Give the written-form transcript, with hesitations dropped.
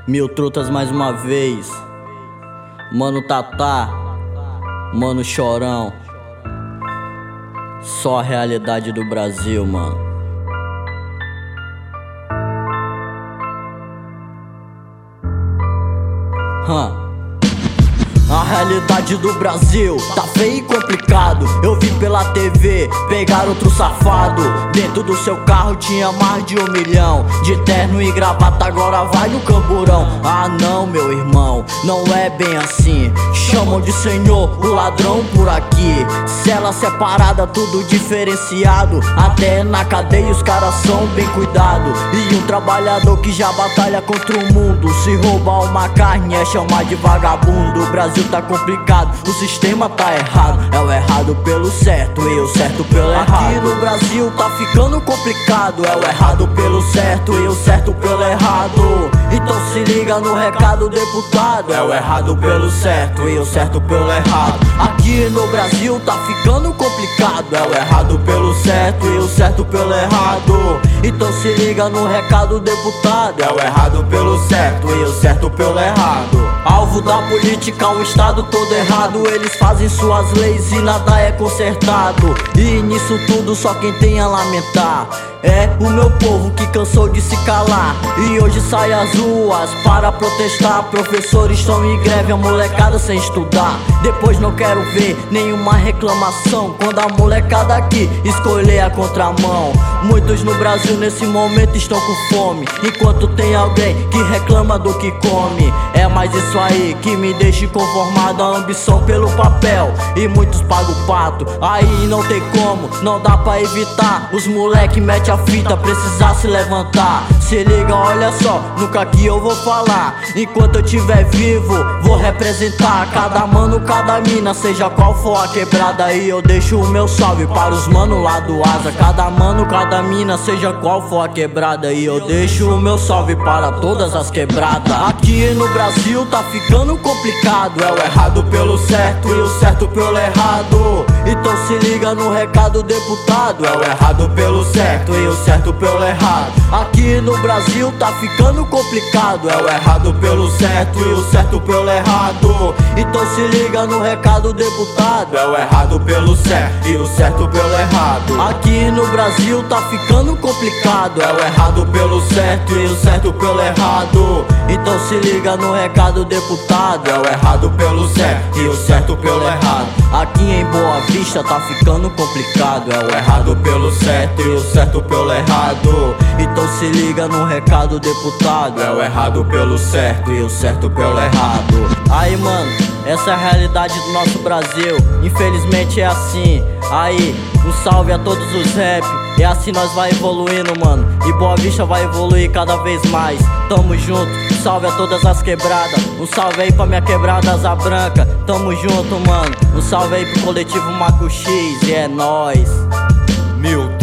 Mil trutas mais uma vez. Mano Tatá, mano Chorão. Só a realidade do Brasil, mano. A realidade do Brasil tá feio e complicado. Eu vi pela TV pegar outro safado. Dentro do seu carro tinha mais de 1 milhão. De terno e gravata agora vai no camburão. Ah não, meu irmão, não é bem assim. Chamam de senhor o ladrão por aqui. Cela separada, tudo diferenciado. Até na cadeia os caras são bem cuidados. E um trabalhador que já batalha contra o mundo, se roubar uma carne é chamar de vagabundo. O Brasil tá complicado, o sistema tá errado. É o errado pelo certo e o certo pelo errado. Aqui no Brasil tá ficando complicado. É o errado pelo certo e o certo pelo errado. Então se liga no recado, deputado. É o errado pelo certo e o certo pelo errado. Aqui no Brasil tá ficando complicado. É o errado pelo certo e o certo pelo errado. Então se liga no recado, deputado. É o errado pelo certo e o certo pelo errado. Alvo da política, o estado todo errado. Eles fazem suas leis e nada é consertado. E nisso tudo só quem tem a lamentar é o meu povo que cansou de se calar. E hoje sai às ruas para protestar. Professores estão em greve, a molecada sem estudar. Depois não quero ver nenhuma reclamação quando a molecada aqui escolher a contramão. Muitos no Brasil nesse momento estão com fome, enquanto tem alguém que reclama do que come. É mais isso aí que me deixa inconformado, a ambição pelo papel. E muitos pagam o pato, aí não tem como, não dá pra evitar. Os moleque mete a fita, precisar se levantar. Se liga, olha só, nunca que eu vou falar. Enquanto eu tiver vivo, vou representar cada mano, cada mina, seja qual for a quebrada. E eu deixo o meu salve para os mano lá do Asa. Cada mano, cada mina, seja qual for a quebrada. E eu deixo o meu salve para todas as quebradas. Aqui no Brasil tá ficando complicado. É o errado pelo certo e o certo pelo errado. Então se liga no recado, deputado. É o errado pelo certo e o certo pelo errado. Aqui no Brasil tá ficando complicado. É o errado pelo certo e o certo pelo errado. Então se liga no recado, deputado. É o errado pelo certo e o certo pelo errado. Aqui no Brasil tá ficando complicado. É o errado pelo certo e o certo pelo errado. Então se liga no recado, deputado. É o errado pelo certo e o certo pelo errado. Aqui em Boa Vista tá ficando complicado. É o errado pelo certo e o certo pelo errado. Então se liga no recado, deputado. É o errado pelo certo e o certo pelo errado. Aí mano, essa é a realidade do nosso Brasil. Infelizmente é assim. Aí, um salve a todos os rap. E assim nós vai evoluindo, mano. E Boa Vista vai evoluir cada vez mais. Tamo junto, um salve a todas as quebradas. Um salve aí pra minha quebrada Asa Branca. Tamo junto, mano. Um salve aí pro coletivo Maco X. E é nóis. Mil